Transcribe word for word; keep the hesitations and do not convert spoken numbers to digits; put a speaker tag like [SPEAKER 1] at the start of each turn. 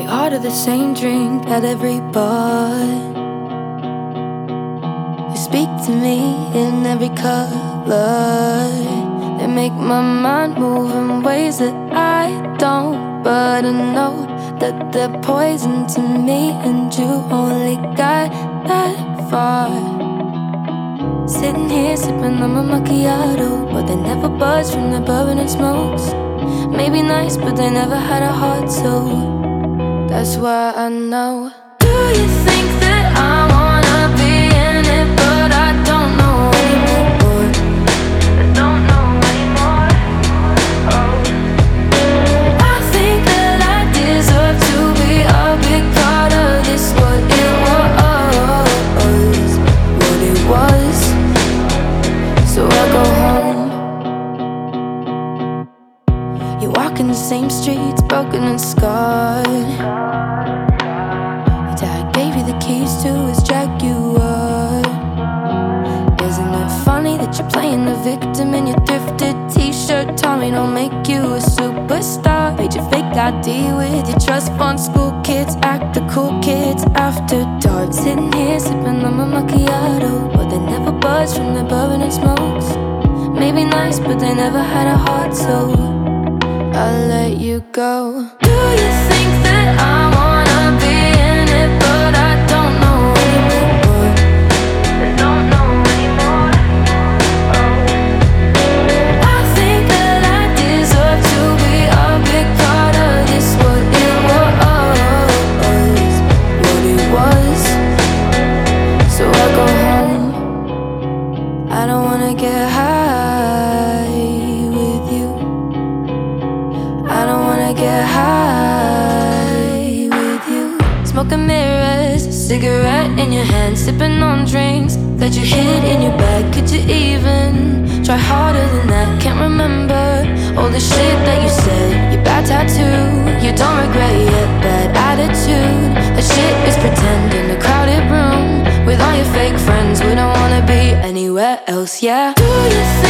[SPEAKER 1] order the same drink at every bar. You speak to me in every color. They make my mind move in ways that I don't. But I know that they're poison to me, and you only got that far. Sitting here sipping on my macchiato, but they never budge from the bourbon and smokes. Maybe nice, but they never had a heart, so that's why I know. Do you think that I wanna be in it, but I don't know anymore? I don't know anymore. Oh, I think that I deserve to be a big part of this. What it was, what it was. So I go home. You walk in the same streets, broken and scarred. Your dad gave you the keys to his Jaguar. Isn't it funny that you're playing the victim in your thrifted t-shirt? Tommy don't make you a superstar. Made your fake I D with your trust fund. School kids act the cool kids after dark. Sitting here sipping on my macchiato, but they never budge from the bourbon and smokes. Maybe nice, but they never had a heart, so I'll let you go. Do you think that I wanna be in it, but I don't know anymore? I don't know anymore. Oh, I think that I deserve to be a big part of this. What it was, what it was. So I go home. I don't wanna get high with you. I don't wanna get high with you. Smoking mirrors, a cigarette in your hand, sipping on drinks that you hid in your bag. Could you even try harder than that? Can't remember all the shit that you said. Your bad tattoo, you don't regret yet. Bad attitude, the shit is pretend in a crowded room with all your fake friends. We don't wanna be anywhere else, yeah. Do you think